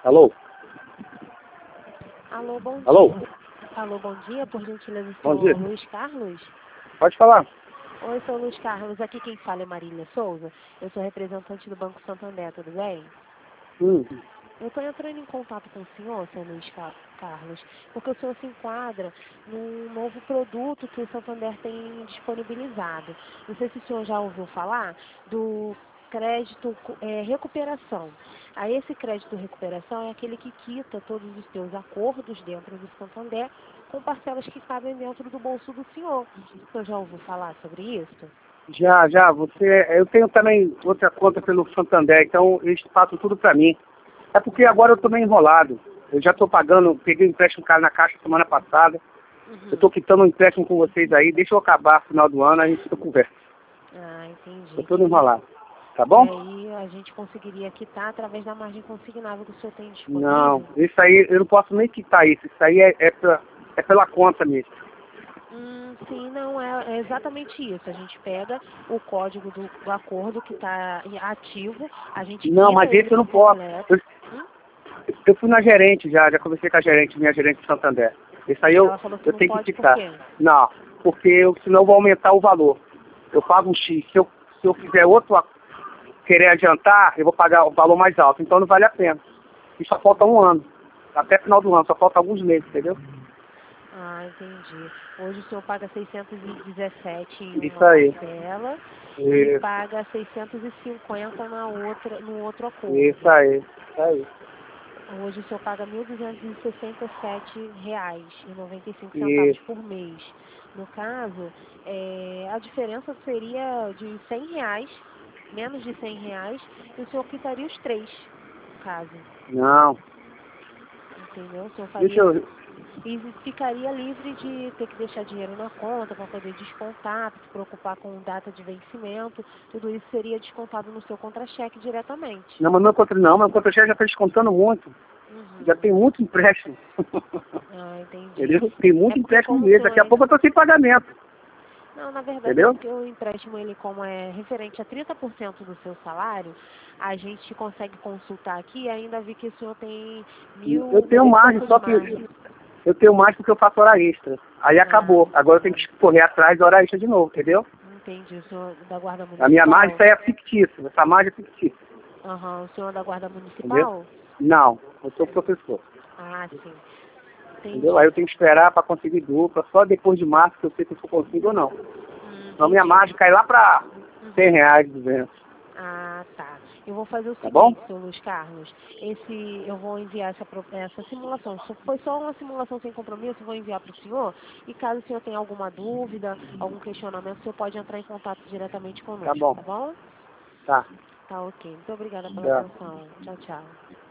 Alô? Alô, bom Alô? dia. Alô, bom dia, por gentileza, Bom sou dia. Luiz Carlos. Pode falar. Oi, sou Luiz Carlos, aqui quem fala é Marília Souza. Eu sou representante do Banco Santander, tudo bem? Eu estou entrando em contato com o senhor, seu Luiz Carlos, porque o senhor se enquadra num novo produto que o Santander tem disponibilizado. Não sei se o senhor já ouviu falar do crédito recuperação. Aí esse crédito recuperação é aquele que quita todos os seus acordos dentro do Santander com parcelas que cabem dentro do bolso do senhor. O senhor já ouviu falar sobre isso? Já. Eu tenho também outra conta pelo Santander, então eles passam tudo pra mim. É porque agora eu tô meio enrolado. Eu já tô pagando, peguei um empréstimo cara na caixa semana passada. Eu tô quitando um empréstimo com vocês aí. Deixa eu acabar no final do ano, a gente conversa. Ah, entendi. Tô todo enrolado. Tá bom? E aí a gente conseguiria quitar através da margem consignável que o senhor tem disponível? Não, isso aí eu não posso nem quitar isso. Isso aí é pela conta mesmo. Sim, não, é exatamente isso. A gente pega o código do acordo que está ativo, a gente Não, quita mas ele esse eu não por posso. completo. Eu fui na gerente já conversei com a gerente, minha gerente de Santander. Isso aí E eu ela falou que não tenho que pode por quitar. quê? Não, porque senão eu vou aumentar o valor. Eu pago um X. Se eu fizer querer adiantar, eu vou pagar o valor mais alto. Então não vale a pena. E só falta um ano. Até final do ano, só falta alguns meses, entendeu? Ah, entendi. Hoje o senhor paga 617 em Isso uma aí. parcela e Isso, paga 650 no outro acordo. isso aí. Isso aí. Hoje o senhor paga R$ 1.267,95 Isso. por mês. No caso, a diferença seria de R$ 100, menos de R$ 100, e o senhor quitaria os três, no caso. Não. Entendeu? O senhor Deixa faria eu. e ficaria livre de ter que deixar dinheiro na conta para poder descontar, se preocupar com data de vencimento. Tudo isso seria descontado no seu contra-cheque diretamente. Não, mas meu contra-cheque já está descontando muito. Já tem muito empréstimo. Ah, entendi. Entendeu? Tem É muito porque empréstimo como o mesmo. senhor Daqui a pouco eu tô sem pagamento. Não, na verdade é Entendeu? porque o empréstimo, ele como é referente a 30% do seu salário, a gente consegue consultar aqui e ainda vi que o senhor tem Eu tenho mil e margem, pouco só de que margem. eu tenho mais porque eu faço hora extra. Aí Ah, acabou. Agora eu tenho que correr atrás da hora extra de novo, entendeu? entendi. O senhor da Guarda A minha margem Municipal? isso aí é fictícia. Essa margem é fictícia. Aham, o senhor da Guarda Entendeu? Municipal? Não, eu sou professor. Ah, sim. Entendeu? Aí Entendi. eu tenho que esperar para conseguir dupla. Só depois de março que eu sei se eu consigo ou não. Então minha Entendi. margem cai lá para R$ 100, 200. Ah, tá. Eu vou fazer o Tá bom? seguinte, seu Luiz Carlos. Eu vou enviar essa simulação. Foi só uma simulação sem compromisso, vou enviar para o senhor. E caso o senhor tenha alguma dúvida, algum questionamento, o senhor pode entrar em contato diretamente Tá conosco, bom. tá bom? Tá. Tá ok. Muito obrigada pela Tchau. atenção. Tchau, tchau.